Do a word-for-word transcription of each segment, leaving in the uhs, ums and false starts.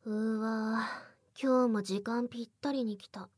うわぁ、今日も時間ぴったりに来た。は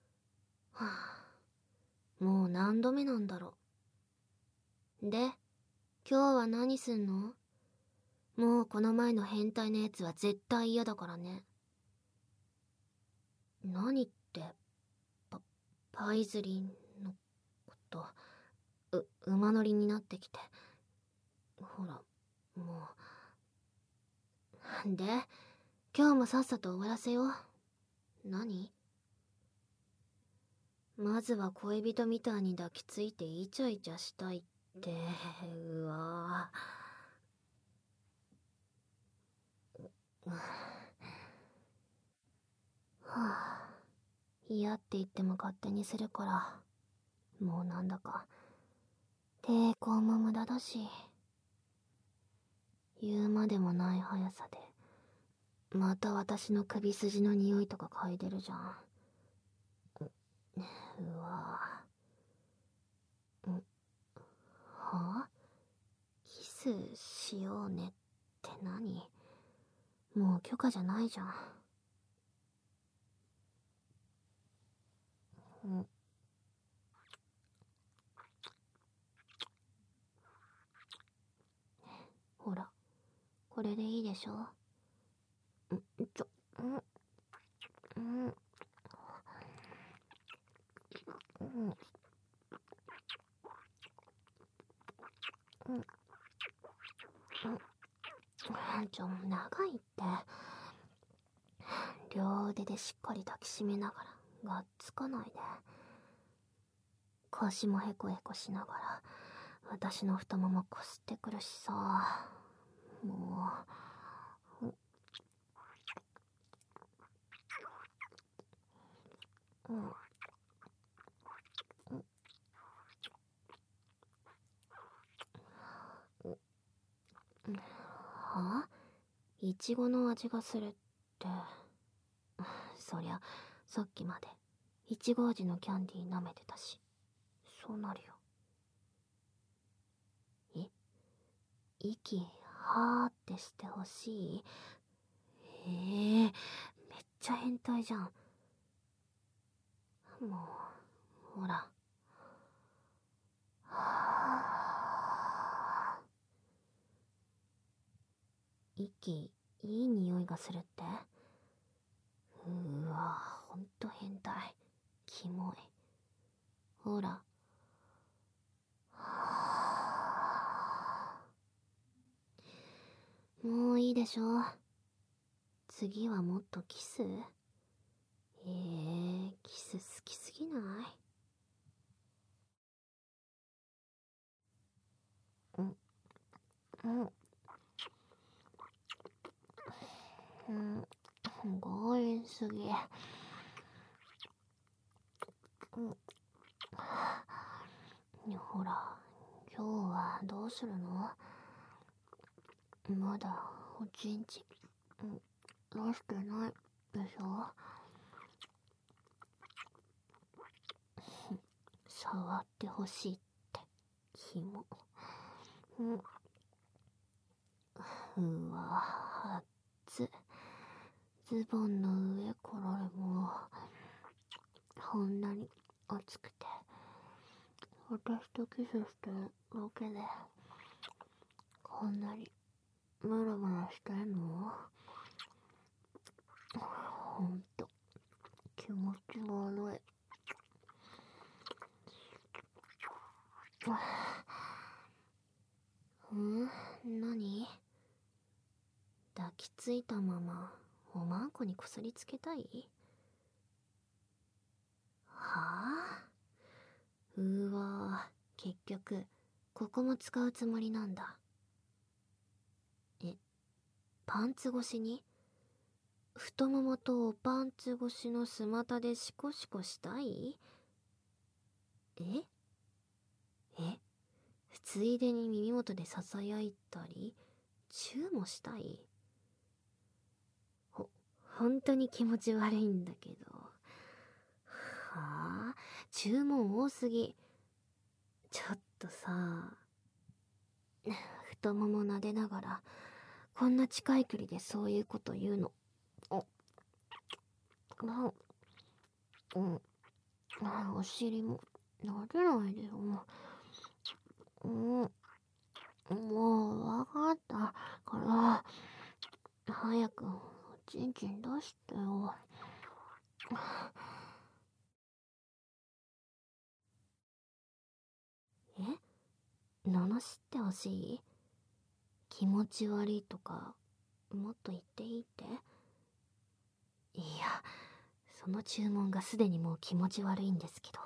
ぁ、もう何度目なんだろう。で、今日は何すんの？もうこの前の変態のやつは絶対嫌だからね。何って、パ、パイズリンのこと、う、馬乗りになってきて。ほら、もう。で、今日もさっさと終わらせよう。何？まずは恋人みたいに抱きついてイチャイチャしたいって、うわぁ。はあ、嫌って言っても勝手にするから、もうなんだか、抵抗も無駄だし、言うまでもない速さで、また私の首筋の匂いとか嗅いでるじゃん。うわぁ。ん、はぁ？キスしようねって何？もう許可じゃないじゃん。ん、ほら、これでいいでしょ？ん、ちょ、ん、ん、ん、うん、うん、ちょ、長いって。両腕でしっかり抱きしめながら、がっつかないで。腰もヘコヘコしながら、私の太ももこすってくるしさ。もう、うん、は？いちごの味がするって。そりゃ、さっきまで、いちご味のキャンディー舐めてたし、そうなるよ。え？息、はーってしてほしい？ええー、めっちゃ変態じゃん。もう、ほら。はぁ。息、いい匂いがするって？うーわ、ほんと変態。キモい。ほら。はぁ。もういいでしょ。次はもっとキス？えー、キス好きすぎない？うん、うん、うん、強引すぎ。うん、ほら、今日はどうするの？まだおちんちん出してないでしょ？触ってほしいってキモ。うん、うわ、熱。ズボンの上からもこんなに熱くて、私とキスしてるだけでこんなにムラムラしてんの？ほんと気持ち悪い。うん？何？抱きついたままおまんこにこすりつけたい？はあ？うわぁ、結局ここも使うつもりなんだ。え、パンツ越しに？太ももとおパンツ越しのスマタでシコシコしたい？え？え？ついでに耳元でささやいたりチューもしたい？ほ、本当に気持ち悪いんだけど。はあ？注文多すぎ。ちょっとさ、太もも撫でながらこんな近い距離でそういうこと言うの、お、 うん、お尻も撫でないでよ。うん、もうわかったから、早くおちんちん出してよ。え、罵ってほしい？気持ち悪いとかもっと言っていいって？いや、その注文がすでにもう気持ち悪いんですけど。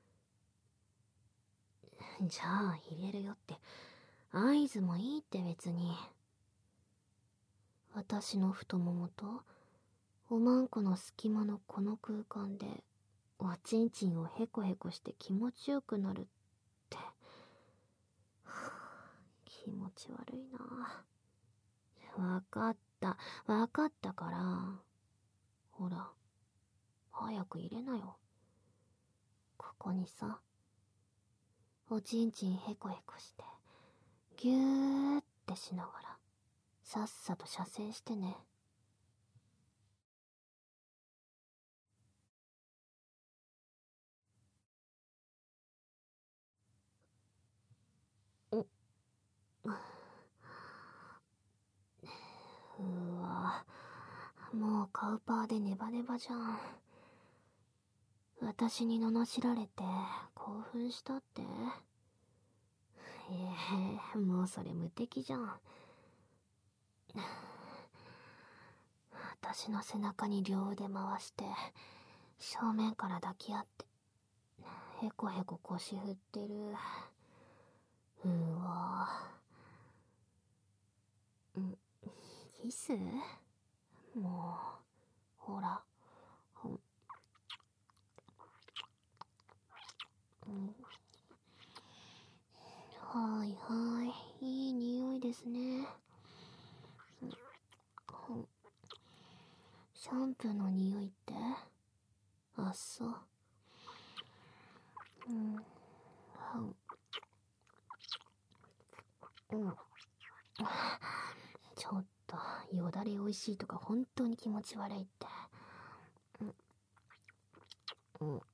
じゃあ入れるよって合図もいいって別に。私の太ももとおまんこの隙間のこの空間でおちんちんをヘコヘコして気持ちよくなるって、気持ち悪いな。わかったわかったから、ほら早く入れなよ。ここにさ、おちんちんヘコヘコしてぎゅーってしながらさっさと射精してね。ううわ、もうカウパーでネバネバじゃん。私に罵られて興奮したって？ええ、もうそれ無敵じゃん。私の背中に両腕回して正面から抱き合ってヘコヘコ腰振ってる。うわ、ん、キス？もうほら、ほん、うん、はいはい、いい匂いですね。うん、シャンプーの匂いって？あっそう。うん、うん、ちょっとよだれ美味しいとか本当に気持ち悪いって。うん、うん、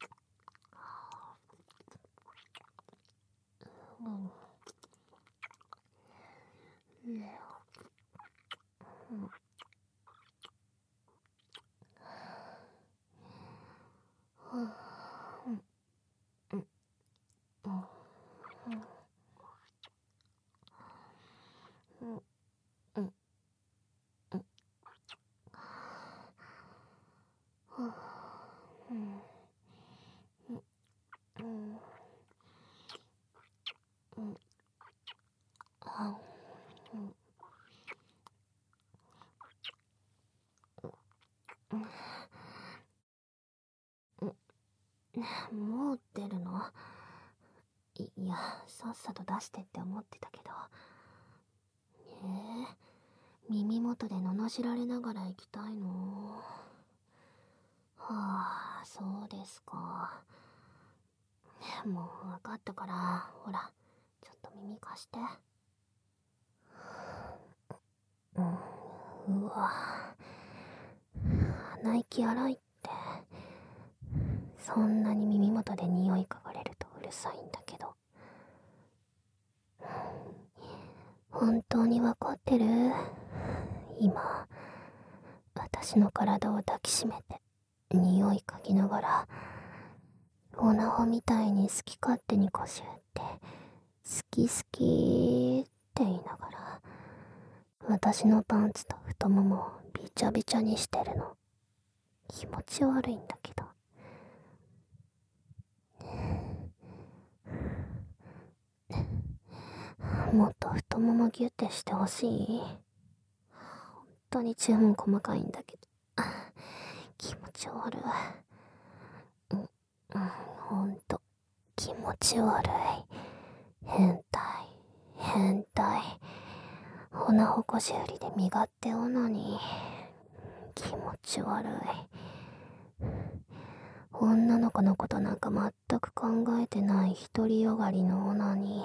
うん、うん、うん、うん、うん、うん、うん、うん、うん、あ、うん、もう出るの？い、いや、さっさと出してって思ってたけど。ええ、耳元で罵られながら行きたいの？はあ、そうですか。もう分かったから、ほら、ちょっと耳貸して。うん、うわ、鼻息荒いって。そんなに耳元で匂い嗅がれるとうるさいんだけど。本当に分かってる？今、私の体を抱きしめて、匂い嗅ぎながら、オナホみたいに好き勝手に腰振って、好き好きって言いながら、私のパンツと太ももをびちゃびちゃにしてるの。気持ち悪いんだけど。もっと太ももギュッてしてほしい？本当に注文細かいんだけど。気持ち悪い。うん、うん、ほんと、気持ち悪い。変態、変態。オナホ腰振りで身勝手オナニー。気持ち悪い。女の子のことなんか全く考えてない独りよがりのオナニ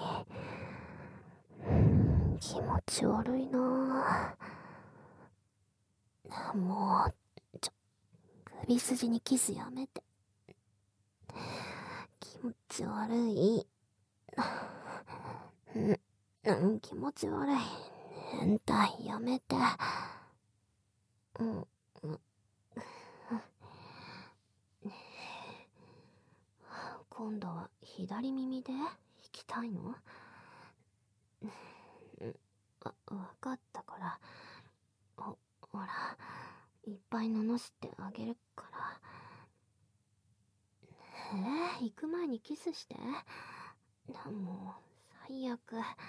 ー。気持ち悪いなぁ。もう、ちょ、 首筋にキスやめて。気持ち悪い。うん、気持ち悪い。変態やめて。うん、うん。今度は左耳で弾きたいの？わ、わかったから。ほ、ほら、いっぱい罵ってあげるから。えー、行く前にキスして。もう、最悪。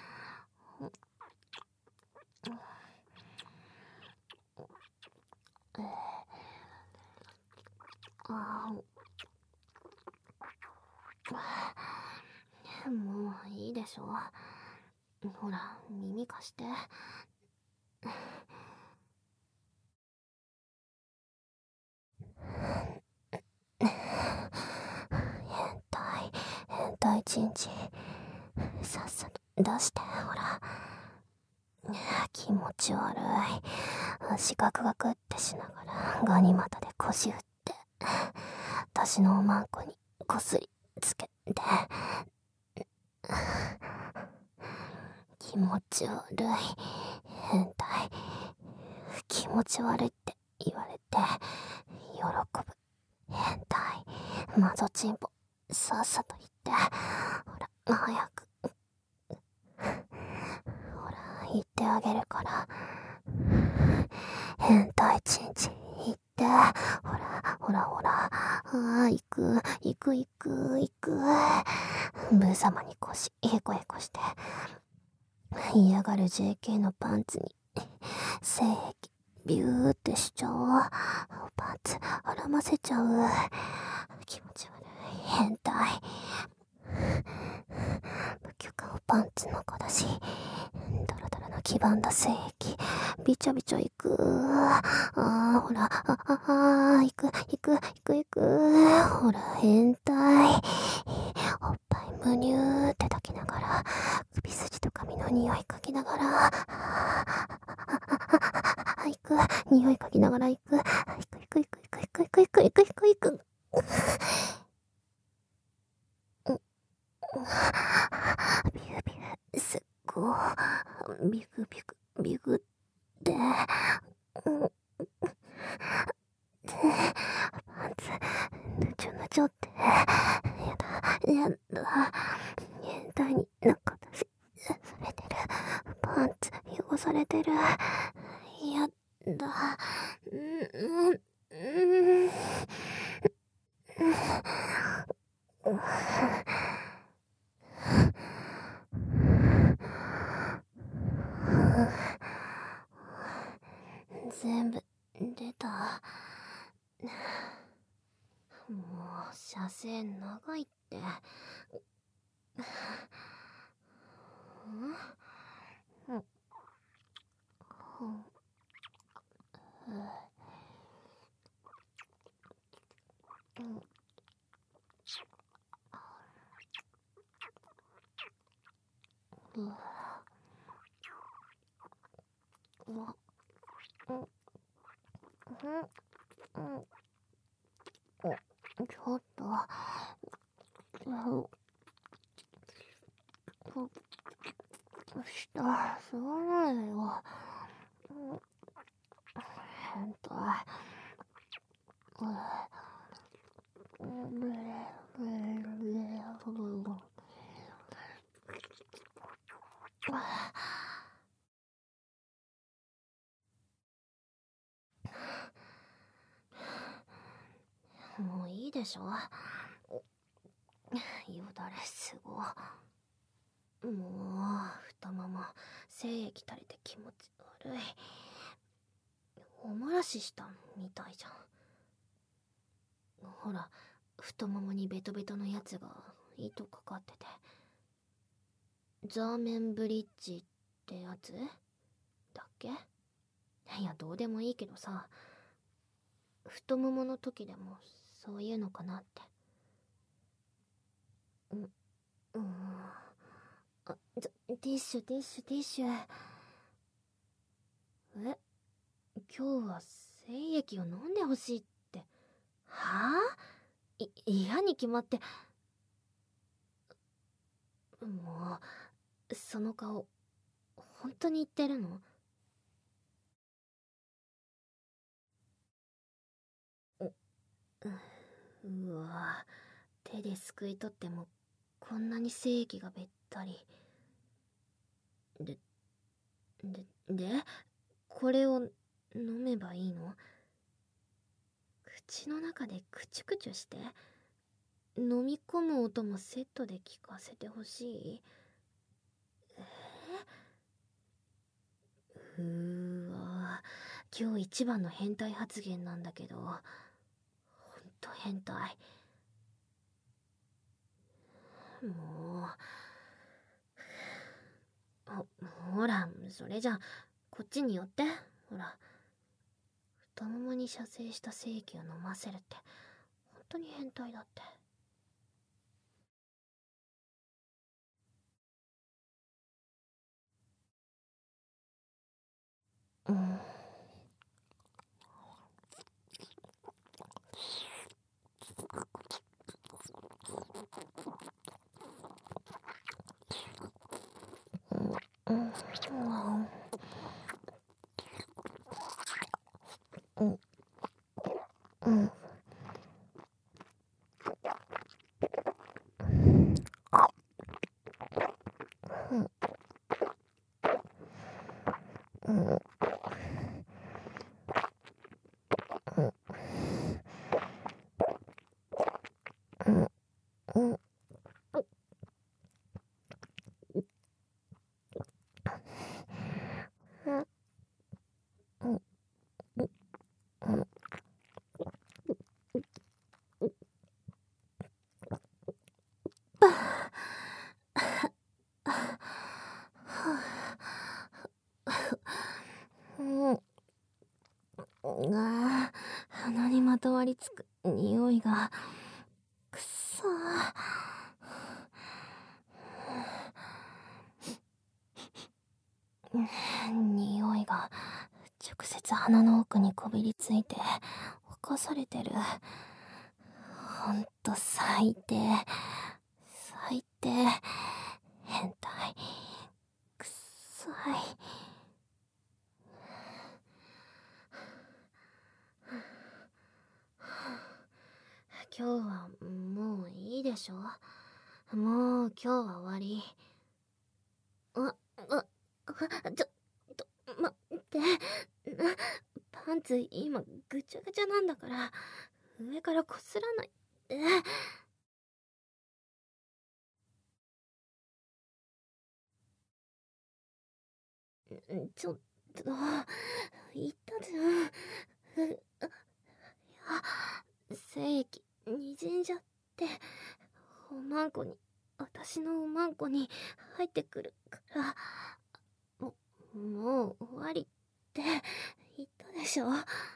えー、あー、もういいでしょ。ほら、耳貸して。変態、変態チンチン。さっさと出して、ほら。気持ち悪い。足ガクガクってしながらガニ股で腰振って、私のおまんこにこすりつけて。気持ち悪い。変態。気持ち悪いって言われて喜ぶ。変態。マゾチンポ、さっさと言って。ほら、早く。ほら、言ってあげるから。変態チンチン言って。ほら、ほらほら。ああ、行く、行く行く、行く。ブサマに腰、へこへこして。嫌がる ジェーケー のパンツに、精液、ビューってしちゃおう。パンツ、絡ませちゃう。気持ち悪い。変態。無許可をパンツの子だし、ドロドロの黄ばんだ精液、びちょびちょいく。ああ、ほら、ああ、あ、いく、いく、いく、いく。ほら、変態。おっぱいむにゅーって抱きながら、首筋と髪の匂い嗅ぎながら、いく、匂い嗅ぎながらいく、いく、いく、いく、いく、いく、いく、いく、いく、いく、いく。ビュービュー、すっごー、ビクビク、ビクって、うん、パンツ、ぬちょぬちょって、やだ、やだ、変態になんか私、されてる、パンツ汚されてる、やだ、うん、うん、うん、全部出た。もう射線長いって。うん、ちょっと、下、吸わないでよ。変態。もういいでしょ。よだれすご。もう太もも精液垂れて気持ち悪い。お漏らししたみたいじゃん。ほら、太ももにベトベトのやつが糸かかってて。ザーメンブリッジってやつだっけ？いや、どうでもいいけどさ、太ももの時でもそういうのかなって。う、うん。あ、ティッシュティッシュティッシュ。え、今日は精液を飲んでほしいってはあ？い嫌に決まって。もうその顔本当に言ってるの？ううわ、手ですくい取ってもこんなに精液がべったりでででこれを飲めばいいの？口の中でクチュクチュして飲み込む音もセットで聞かせてほしい。えー、うーわ、今日一番の変態発言なんだけど、ほんと変態。もうほほら、それじゃこっちに寄って。ほら、太ももに射精した精液を飲ませるって本当に変態だって。うん。うんうんうんうんうんが鼻にまとわりつく匂いがくっそー。匂いが直接鼻の奥にこびりついて起こされてる。ほんと最低最低変態くっさい。今日はもういいでしょ？もう今日は終わり。あ、あ、ちょ、と、待って。パンツ今ぐちゃぐちゃなんだから上からこすらないで。ちょっと言ったじゃん。うあ、精液にじんじゃって、おまんこに、私のおまんこに入ってくるからももう終わりって言ったでしょ。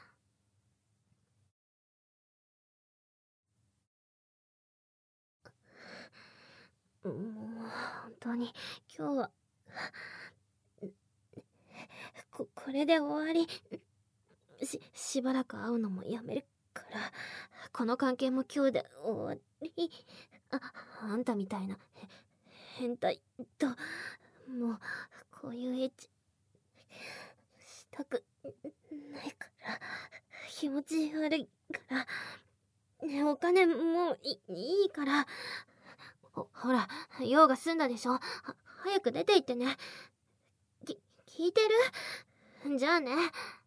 もう本当に今日はここれで終わり。ししばらく会うのもやめるから、この関係も今日で終わり。ああんたみたいなへ変態ともうこういうエッチしたくないから、気持ち悪いから、ね、お金もういいいから。ほほら用が済んだでしょ。は早く出て行ってね。き聞いてる？じゃあね。